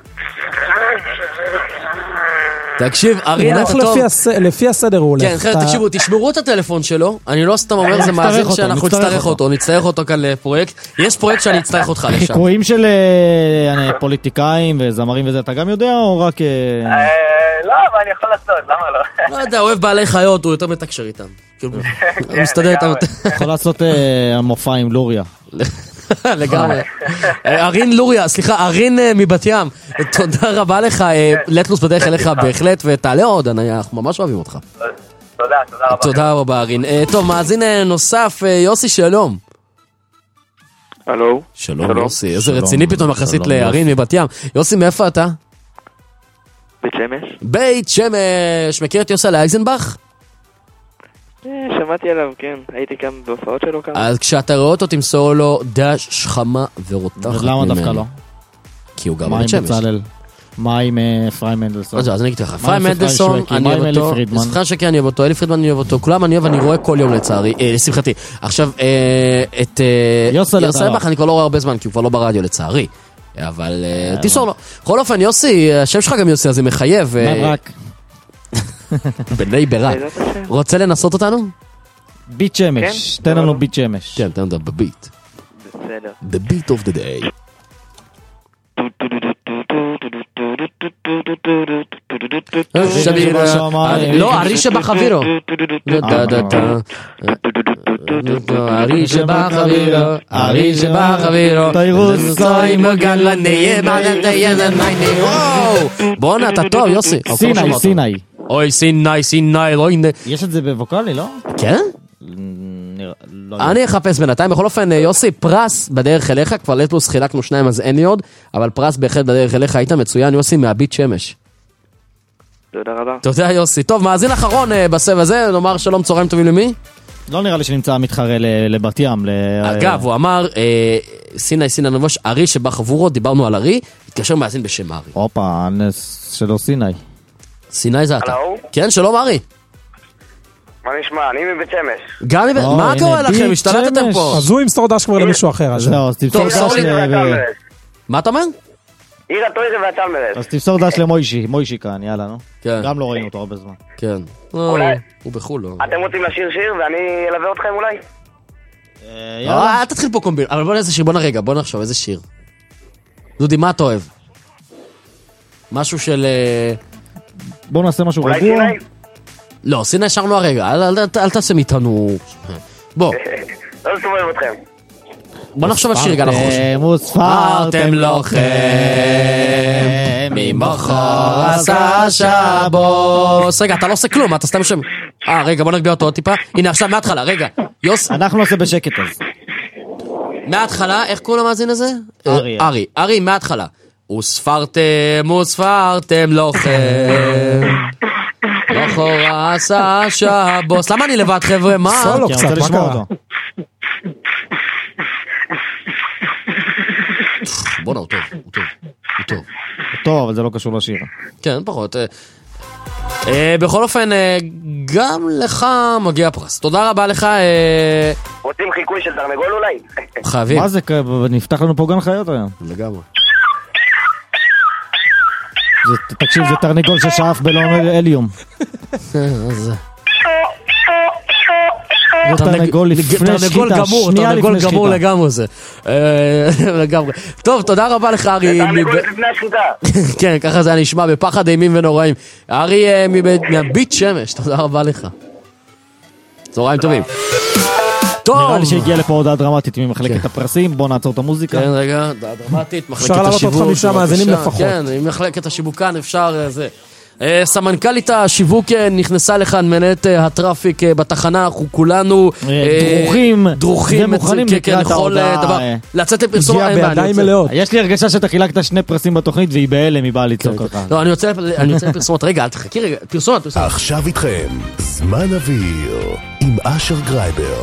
תקשיב, ארין, אתה טוב. לפי הסדר הוא הולך. כן, חבר'ה, תקשיבו, תשמרו את הטלפון שלו. אני לא סתם אומר, זה מאזין שאנחנו נצטרך אותו כאן לפרויקט. יש פרויקט שאני אצטרך אותך לשם. חיקויים של פוליטיקאים וזמרים וזה, אתה גם יודע או רק... לא, אבל אני יכול לעשות, למה לא? לא יודע, אוהב בעלי חיות, הוא יותר מתקשר איתם. הוא מסתדר איתם. יכול לעשות מופע עם לוריה. לגמרי. ארין לוריה, סליחה, ארין מבת ים, תודה רבה לך, לטלוס בדרך אליך בהחלט, ותעלה עוד, אנחנו ממש אוהבים אותך. תודה רבה. תודה רבה ארין. טוב, מאזין נוסף, יוסי, שלום. הלו. שלום יוסי, איזה רציני פתאום יחסית לארין מבת ים. יוסי, מאיפה אתה? בית שמש. בית שמש, מכיר את יוסי לאייזנבך? שמעתי עליו, כן. הייתי גם בהופעות שלו כמה. אז כשאתה רואה אותו תמסור לו דש, שחמה ורותחת ממנו. למה דווקא לא? כי הוא גר בבית שמש. מה עם אפרים מנדלסון? אז אני אגיד לך, אפרים מנדלסון, אני אוהב אותו, לשחקן שקי אני אוהב אותו, אלי פרידמן אני אוהב אותו, כולם אני אוהב, אני רואה כל יום לצערי, לשמחתי. עכשיו, את יוסי אלבח אני כבר לא רואה הרבה זמן, כי הוא כבר לא ברדיו לצערי, אבל תיסור לו. בכל אופן, יוסי, השם שלך גם יוסי, אז זה מחייב. מברק. בני ברק. רוצה לנסות אותנו? ביט שמש, תן לנו ביט שמש. כן, תן לנו בביט. בסדר. The beat of the day. לא, ארי שבחבירו. ארי שבחבירו, ארי שבחבירו. זוי מגן לניה, בואו אתה טוב, יוסי. סיני. אוי, סיני, לא הנה. יש את זה בווקלי, לא? כן? אני אחפש בינתיים. בכל אופן, יוסי, פרס בדרך אליך, כבר לטלוס חילקנו 2 אז אין לי עוד, אבל פרס בהחלט בדרך אליך, היית מצוין, יוסי, מהביט שמש. תודה רבה. תודה, יוסי. טוב, מאזין אחרון בסבב הזה, נאמר שלום, צהריים טובים למי? לא נראה לי שנמצא מתחרה לבת ים. אגב, הוא אמר, סיני נבוש, ארי שבא חבורו, דיברנו על ארי, התקשר מאזין בשם ארי. הופה, הנס שלו סיני. סיני זה אתה. כן, שלום ארי. מה נשמע? אני מבית שמש. גם מבית... מה קורה לכם? השתלטתם פה? אז הוא ימסור דש כבר למישהו אחר. אז תמסור דש מה אתה אומר? עיר הטוירה והצ'למרס. אז תמסור דש למוישי כאן, יאללה, נו. גם לא ראינו אותו הרבה זמן. כן. אולי. הוא בחול, לא. אתם רוצים לשיר שיר ואני אלווה אתכם אולי? יאללה. אל תתחיל פה קומביר. אבל בוא נעשה שיר, בוא נחשוב, איזה שיר. דודי, מה אתה אוהב? משהו של... בוא נעשה משהו רגוע. לא, סיני שרנו הרגע, אל תעשה מאיתנו... בוא. לא לסובב אתכם. בוא נחשוב על שיר רגע לחוש. מוספרתם לוחם, ממוחר עשה שבוס. רגע, אתה לא עושה כלום, אתה סתם שם... רגע, בוא נגביה אותו עוד טיפה. הנה, עכשיו מההתחלה, רגע. יוס. אנחנו נעשה בשקט אז. מההתחלה, איך קוראים למאזין הזה? ארי, מההתחלה. וספרתם לוחם. בחורה עשה שבוס. למה אני לבד חבר'ה? מה? סולו קצת, מה קרה? בוא'נה, הוא טוב. טוב, אבל זה לא קשור לשיר. כן, פחות. בכל אופן, גם לך מגיע פרס. תודה רבה לך. רוצים חיקוי של תרנגול אולי? חייבים. מה זה? נפתח לנו פה גן חיות היום. לגמרי. תקשיב, זה תרנגול ששאף בלון אליום. זה תרנגול גמור לגמרי זה. טוב, תודה רבה לך ארי. תרנגול לפני השחיטה. כן, ככה זה נשמע בפחד אימים ונוראים. ארי מהביט שמש, תודה רבה לך. צהריים טובים. נראה לי שהגיע לפה הודעה דרמטית ממחלקת הפרסים. בוא נעצור את המוזיקה. כן, רגע, הודעה דרמטית. אפשר לעלות עוד 5 מאזינים לפחות. כן, עם מחלקת השיווקן אפשר זה. סמנכ"לית השיווק נכנסה לכאן, מנהלת הטראפיק בתחנה, אנחנו כולנו דרוכים ומוכנים לקראת ההודעה. לצאת לפרסום. יש לי הרגשה שאתה חילקת 2 פרסים בתוכנית והיא בהלם, היא באה לצעוק ככה. לא, אני רוצה לפרסומות. רגע, אל תחכי רגע, פרסומות. עכשיו איתכם, זמן אוויר עם אשר גרייבר.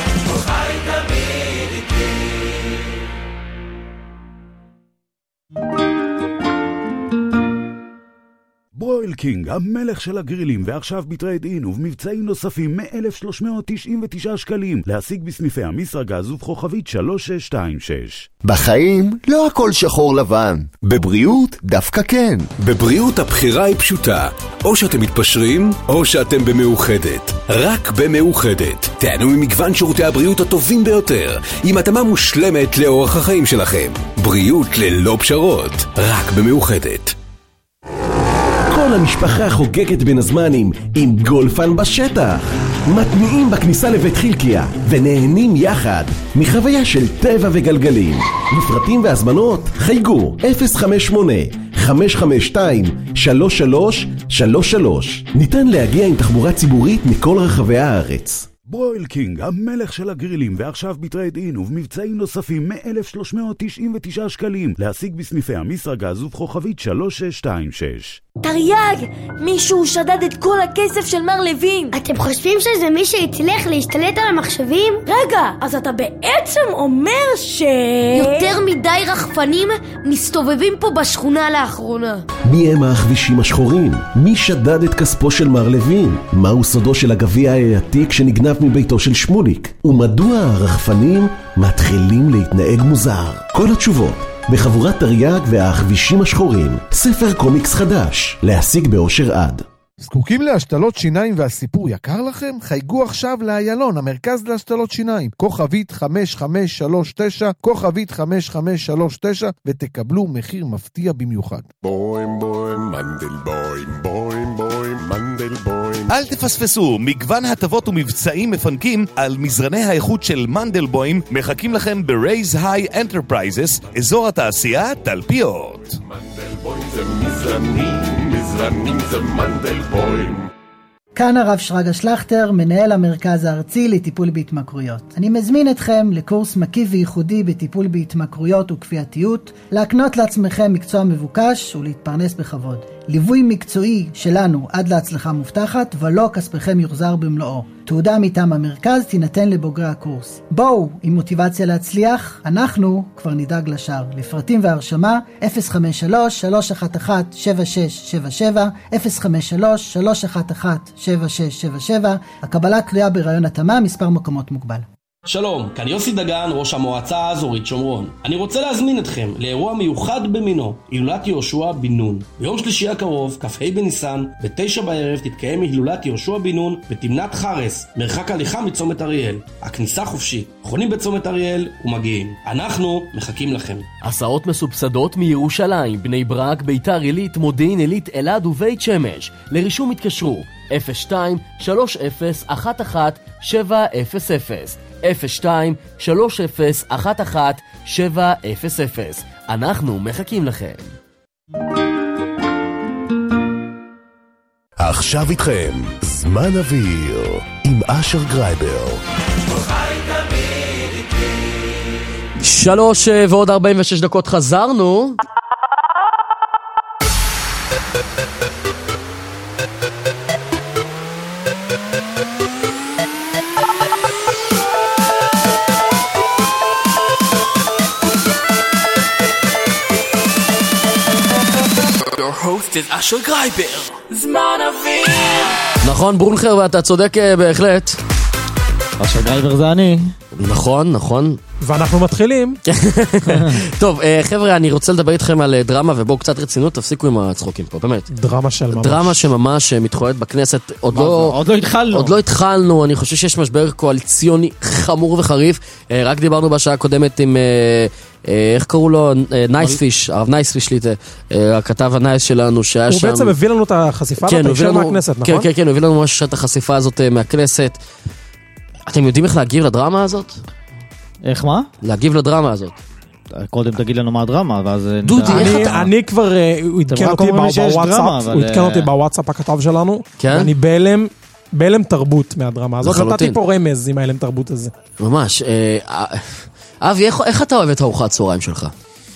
ברויל קינג, המלך של הגרילים, ועכשיו בטרייד אין ובמבצעים נוספים מ-1,399 שקלים, להשיג בסניפי המסרגז ובכוכבית 3626. בחיים לא הכל שחור לבן, בבריאות דווקא כן. בבריאות הבחירה היא פשוטה, או שאתם מתפשרים או שאתם במאוחדת. רק במאוחדת תענו ממגוון שירותי הבריאות הטובים ביותר, עם התאמה מושלמת לאורח החיים שלכם. בריאות ללא פשרות, רק במאוחדת. כל המשפחה חוגגת בין הזמנים עם גולפן בשטח. מתניעים בכניסה לבית חילקיה ונהנים יחד מחוויה של טבע וגלגלים. לפרטים והזמנות חייגו 058-552-3333. ניתן להגיע עם תחבורה ציבורית מכל רחבי הארץ. ברויל קינג, המלך של הגרילים, ועכשיו בטרייד אין ובמבצעים נוספים מ-1,399 שקלים, להשיג בסניפי המסרגז ובכוכבית 3626. תרי"ג, מישהו שדד את כל הכסף של מר לוין. אתם חושבים שזה מי שהצליח להשתלט על המחשבים? רגע, אז אתה בעצם אומר יותר מדי רחפנים מסתובבים פה בשכונה לאחרונה. מי הם הכבישים השחורים? מי שדד את כספו של מר לוין? מהו סודו של הגביע העתיק שנגנב מביתו של שמוליק? ומדוע הרחפנים מתחילים להתנהג מוזר? כל התשובות בחבורת תרי"ג והכבישים השחורים, ספר קומיקס חדש, להשיג באושר עד. זקוקים להשתלות שיניים והסיפור יקר לכם? חייגו עכשיו לאיילון, המרכז להשתלות שיניים, כוכבית 5539, כוכבית 5539, ותקבלו מחיר מפתיע במיוחד. בוים בוים מנדל בוים בוים בוים מנדל בוים. אל תפספסו, מגוון הטבות ומבצעים מפנקים על מזרני האיכות של מנדלבוים מחכים לכם ב-Raise High Enterprises, אזור התעשייה תלפיות. מנדלבוים זה מזרנים זה מנדלבוים. כאן הרב שרגא שלכטר, מנהל המרכז הארצי לטיפול בהתמכרויות. אני מזמין אתכם לקורס מקיף וייחודי בטיפול בהתמכרויות וכפייתיות, להקנות לעצמכם מקצוע מבוקש ולהתפרנס בכבוד. ליווי מקצועי שלנו עד להצלחה מובטחת, ולא כספכם יוחזר במלואו. תעודה מטעם המרכז תינתן לבוגרי הקורס. בואו עם מוטיבציה להצליח, אנחנו כבר נדאג לשאר. לפרטים והרשמה 053-311-7677, 053-311-7677, הקבלה קריאה ברעיון התאמה, מספר מקומות מוגבל. שלום, כאן יוסי דגן, ראש המועצה האזורית שומרון. אני רוצה להזמין אתכם לאירוע מיוחד במינו, הילולת יהושע בן נון. ביום שלישי הקרוב, כ"ה בניסן, ב-9 בערב תתקיים הילולת יהושע בן נון בתמנת חרס, מרחק הליכה מצומת אריאל. הכניסה חופשית, חונים בצומת אריאל ומגיעים. אנחנו מחכים לכם. הסעות מסובסדות מירושלים, בני ברק, ביתר עילית, מודיעין עילית, אלעד ובית שמש. לרישום התקשרו 02-3011-700 02-3011-700. אנחנו מחכים לכם. עכשיו איתכם זמן אוויר עם אשר גרייבר. 3 ועוד 46 דקות חזרנו. host is אשר גרייבר. זמן אוויר. נכון ברונכר, ואתה צודק בהחלט. אשר גרייבר זה אני. נכון, נכון. ואנחנו מתחילים. טוב, חבר'ה, אני רוצה לדבר איתכם על דרמה, ובואו קצת רצינות, תפסיקו עם הצחוקים פה, באמת. דרמה של ממש. דרמה שממש מתחוללת בכנסת. עוד לא התחלנו. עוד לא התחלנו, אני חושב שיש משבר קואליציוני חמור וחריף. רק דיברנו בשעה הקודמת עם... איך קראו לו? נייספיש, הרב נייספיש, הכתב הנייס שלנו שהיה שם. הוא בעצם הביא לנו את החשיפה הזאת, הישר מהכנסת, נכון? כן, הוא הביא לנו ממש את החשיפה הזאת מהכנסת. אתם יודעים איך להגיב לדרמה הזאת? איך מה? להגיב לדרמה הזאת. קודם תגיד לנו מה הדרמה, ואז... דודי, איך אתה? אני כבר, הוא עדכן אותי בוואטסאפ הכתב שלנו, ואני בהלם תרבות מהדרמה הזאת, נתתי פה רמז עם ההלם תרבות הזה. ממש. אבי, איך אתה אוהב את ארוחת צהריים שלך?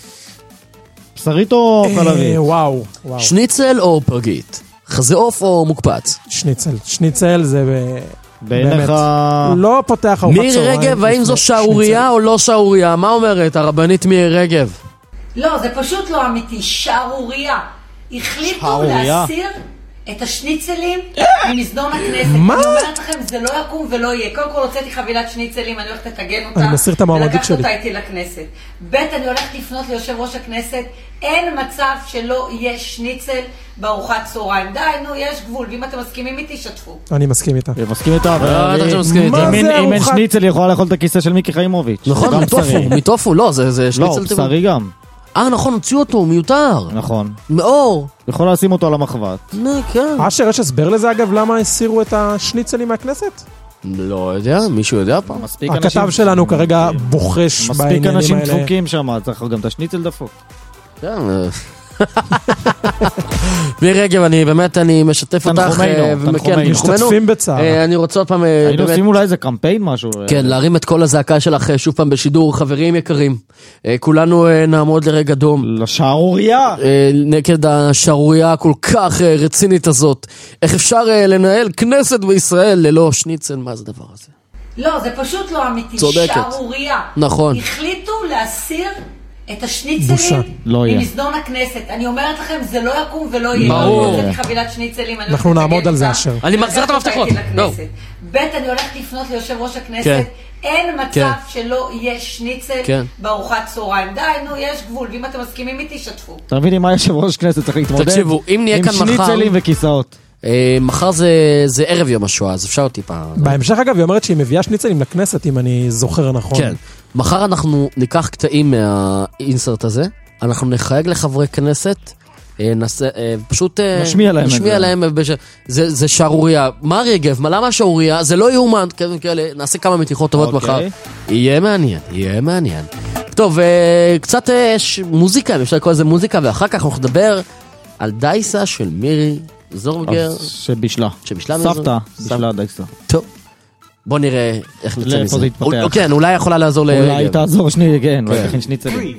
בשרית או חלבית? וואו. שניצל או פרגית? חזה עוף או מוקפץ? שניצל זה בעיניך... לא פותח ארוחת צהריים. מירי רגב, האם זו שערוריה או לא שערוריה? מה אומרת הרבנית מירי רגב? לא, זה פשוט לא אמיתי, שערוריה. החליטו להסיר את השניצלים ממסדון הכנסת. מה? אני אומרת לכם, זה לא יקום ולא יהיה. קודם כל הוצאתי חבילת שניצלים, אני הולכת לתגן אותה. אני מסיר את המעמדות שלי. ולקחת אותה איתי לכנסת. ב' אני הולכת לפנות ליושב ראש הכנסת. אין מצב שלא יהיה שניצל בארוחת צהריים. די, נו, יש גבול. ואם אתם מסכימים איתי, שתפו. אני מסכים איתה. מסכים איתה, אם אין שניצל, היא יכולה לאכול את הכיסא של מיקי חיימוביץ'. נכון, מטופו, לא, זה שניצל. לא, בשרי גם. נכון, הוציאו אותו, מיותר. נכון. מאור. יכול לשים אותו על המחבת. כן. אשר, יש הסבר לזה אגב, למה הסירו את השניצלים מהכנסת? לא יודע, מישהו יודע פעם? הכתב שלנו כרגע בוחש בעניינים האלה. מספיק אנשים דפוקים שם, צריך גם את השניצל דפוק. כן, מירי רגב, אני משתף אותך. משתתפים בצער. אני רוצה עוד פעם... היינו עושים אולי איזה קמפיין משהו. כן, להרים את כל הזעקה שלך שוב פעם בשידור. חברים יקרים, כולנו נעמוד לרגע דום. לשערוריה. נגד השערוריה הכל כך רצינית הזאת. איך אפשר לנהל כנסת בישראל ללא שניצל? מה זה הדבר הזה? לא, זה פשוט לא אמיתי. צודקת. שערוריה. נכון. החליטו להסיר את השניצלים ממזנון הכנסת. אני אומרת לכם, זה לא יקום ולא יהיה. ברור. חבילת שניצלים. אנחנו נעמוד על זה, אשר. אני מחזיר את המפתחות. בית, אני הולכת לפנות ליושב ראש הכנסת. אין מצב שלא יהיה שניצל בארוחת צהריים. די, נו, יש גבול. ואם אתם מסכימים איתי, שתפו. תביני מה יושב ראש כנסת צריך להתמודד? תקשיבו, אם נהיה כאן מחר... עם שניצלים וכיסאות. מחר זה ערב יום השואה, אז אפשר טיפה... בהמשך אגב, היא אומרת שהיא מביאה שניצלים לכנסת, אם אני זוכר נכון. כן. מחר אנחנו ניקח קטעים מהאינסרט הזה, אנחנו נחייג לחברי כנסת, פשוט נשמיע להם. זה שערוריה. מה רגב? למה שערוריה? זה לא יאומן. נעשה כמה מתיחות טובות מחר. יהיה מעניין. טוב, קצת מוזיקה, אפשר לקרוא לזה מוזיקה, ואחר כך אנחנו נדבר על דייסה של מירי זורגר. שבישלה. סבתא בישלה דייסה. טוב. בוא נראה איך נצא מזה. לאיפה זה יתפתח. כן, אולי יכולה לעזור לרגב. אולי תעזור שני, כן, אולי תכין שניצלים.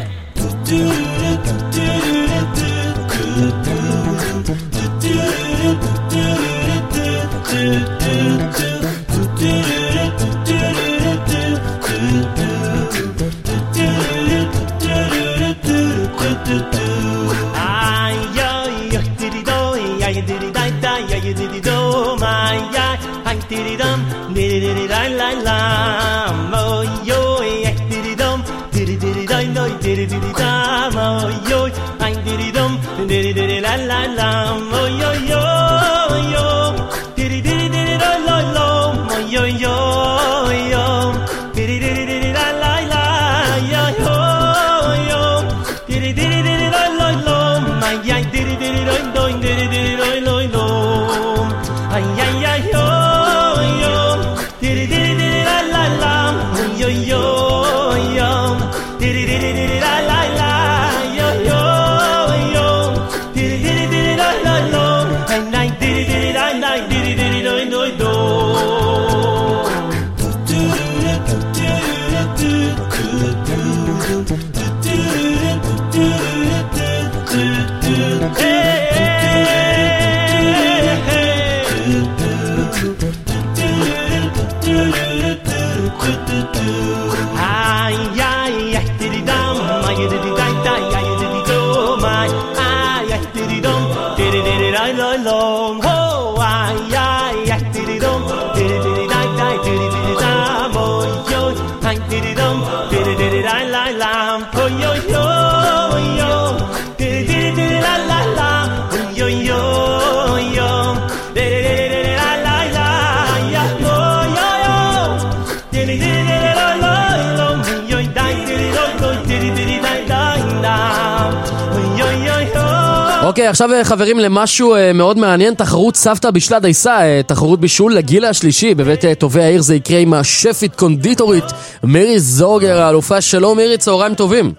אוקיי, עכשיו חברים למשהו מאוד מעניין, תחרות סבתא בישלה דייסה, תחרות בישול לגיל השלישי, בבית טובי העיר זה יקרה עם השפית קונדיטורית מירי זורגר, האלופה. שלום מירי, צהריים טובים.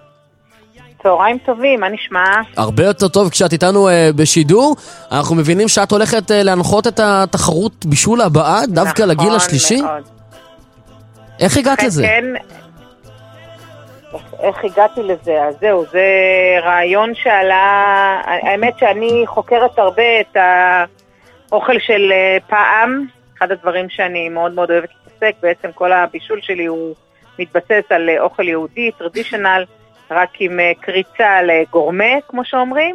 צהריים טובים, מה נשמע? הרבה יותר טוב כשאת איתנו בשידור. אנחנו מבינים שאת הולכת להנחות את התחרות בישול הבאה, דווקא לגיל השלישי? מאוד. איך הגעת לזה? כן, איך הגעתי לזה? אז זהו, זה רעיון שעלה, האמת שאני חוקרת הרבה את האוכל של פעם, אחד הדברים שאני מאוד מאוד אוהבת להתעסק, בעצם כל הבישול שלי הוא מתבסס על אוכל יהודי, טרדישנל, רק עם קריצה לגורמה, כמו שאומרים.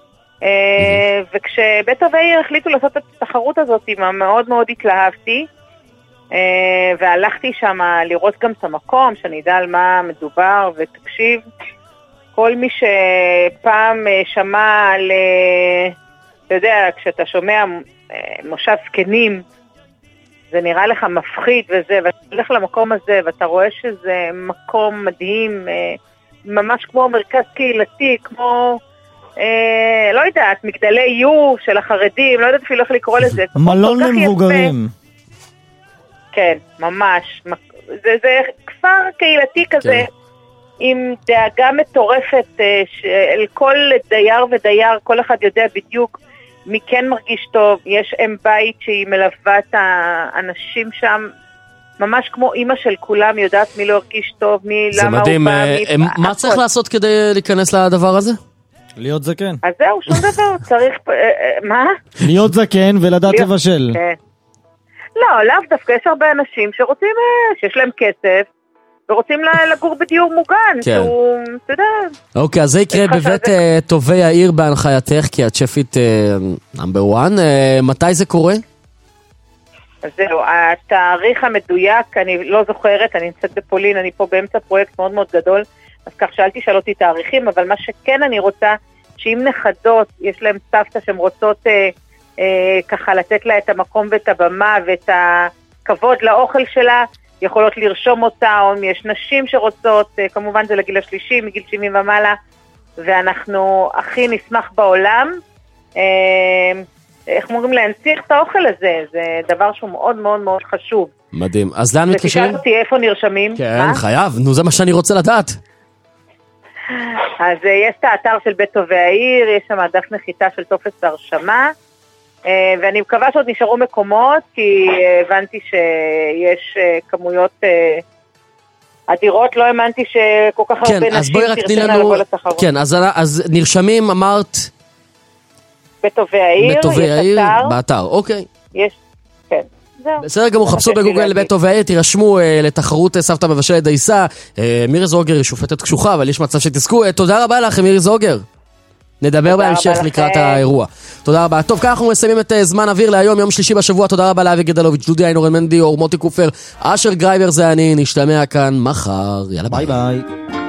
וכשבית טובי העיר החליטו לעשות את התחרות הזאת, מאוד מאוד התלהבתי, והלכתי שם לראות גם את המקום, שאני אדע על מה מדובר, ותקשיב, כל מי שפעם שמע על, אתה יודע, כשאתה שומע מושב זקנים, זה נראה לך מפחיד וזה, ואתה הולך למקום הזה, ואתה רואה שזה מקום מדהים, ממש כמו מרכז קהילתי, כמו, לא יודעת, מגדלי יו של החרדים, לא יודעת אפילו איך לקרוא לזה. מלון למבוגרים. כן, ממש. זה כפר קהילתי כזה, עם דאגה מטורפת אל כל דייר ודייר, כל אחד יודע בדיוק מי כן מרגיש טוב. יש אם בית שהיא מלווה את האנשים שם, ממש כמו אימא של כולם, יודעת מי לא הרגיש טוב, מי למה הוא בא, מה צריך לעשות כדי להיכנס לדבר הזה? להיות זקן. אז זהו, שום דבר, צריך, מה? להיות זקן ולדעת לבשל. לא, לאו דווקא, יש הרבה אנשים שרוצים, שיש להם כסף, ורוצים לגור בדיור מוגן, שהוא, אתה יודע. אוקיי, אז זה יקרה בבית טובי העיר בהנחייתך, כי את שפית נאמבר 1, מתי זה קורה? אז זהו, התאריך המדויק, אני לא זוכרת, אני נמצאת בפולין, אני פה באמצע פרויקט מאוד מאוד גדול, אז כך שאלתי אותי תאריכים, אבל מה שכן אני רוצה, שאם נכדות, יש להם סבתא שהן רוצות ככה לתת לה את המקום ואת הבמה ואת הכבוד לאוכל שלה, יכולות לרשום אותה, או אם יש נשים שרוצות, כמובן זה לגיל השלישי, מגיל 70 ומעלה, ואנחנו הכי נשמח בעולם, איך אומרים להנציח את האוכל הזה, זה דבר שהוא מאוד מאוד מאוד חשוב. מדהים, אז לאן מתקשרים? ותשאל אותי איפה נרשמים? כן, חייב, נו זה מה שאני רוצה לדעת. אז יש את האתר של בית טובי העיר, יש שם דף נחיתה של טופס הרשמה, ואני מקווה שעוד נשארו מקומות, כי הבנתי שיש כמויות אדירות, לא האמנתי שכל כך הרבה נשים תרצנה לבוא לתחרות. כן, אז נרשמים, אמרת? בית טובי העיר, יש אתר. באתר, אוקיי. יש, כן. בסדר גמור, חפשו בגוגל לבית טובי העיר, תירשמו לתחרות סבתא מבשלת דייסה. מירי זוגר היא שופטת קשוחה, אבל יש מצב שתזכו. תודה רבה לך, מירי זוגר. נדבר בהמשך לקראת האירוע. תודה רבה. טוב, כאן אנחנו מסיימים את זמן אוויר להיום, יום שלישי בשבוע. תודה רבה לאבי גדלוביץ', דודי איינורן מנדי, אור מוטי קופר, אשר גרייבר זה אני. נשתמע כאן מחר. יאללה ביי ביי.